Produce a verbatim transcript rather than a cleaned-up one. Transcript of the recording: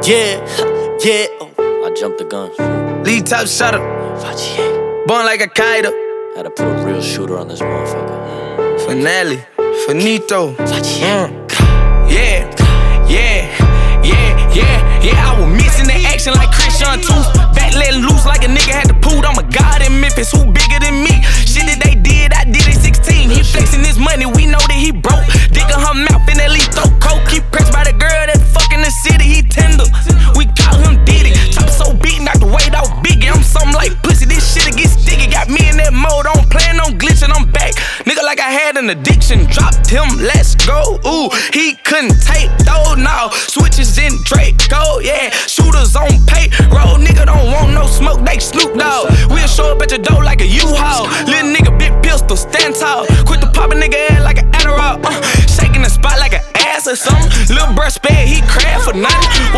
Yeah, yeah. Oh, I jumped the gun. Lead top shutter. Born like a kiter. Had to put a real shooter on this motherfucker. Finale. Finito. Mm. Yeah. Yeah. Yeah. Yeah. Yeah. I was missing the action like Christian Tooth. Back letting loose like a nigga had to poot. I'm a god in Memphis. Who bigger than me? Shit that they did, I did at sixteen. He flexing his money. We know that he broke. Digging her mouth in that leaf throat coke. Keep pressed by the girl that fucking the city. He tender. We call him Diddy. Top so big, knock the weight off Biggie. I'm something like pussy. This shit'll get sticky. Got me in that mode. I don't plan on glitching. I'm back. Nigga like I had an addiction. Dropped him. Let's go. Ooh, he couldn't take though. Now switches in Draco. Yeah, shooters on payroll. Nigga don't want no smoke. They Snoop Dogg. We'll show up at your door like a U-Haul. Little nigga, big pistol, stand tall. Quit the pop a nigga head like an Adderall. Uh, shaking the spot like an ass or something. Little bruh sped, he craft for nothing.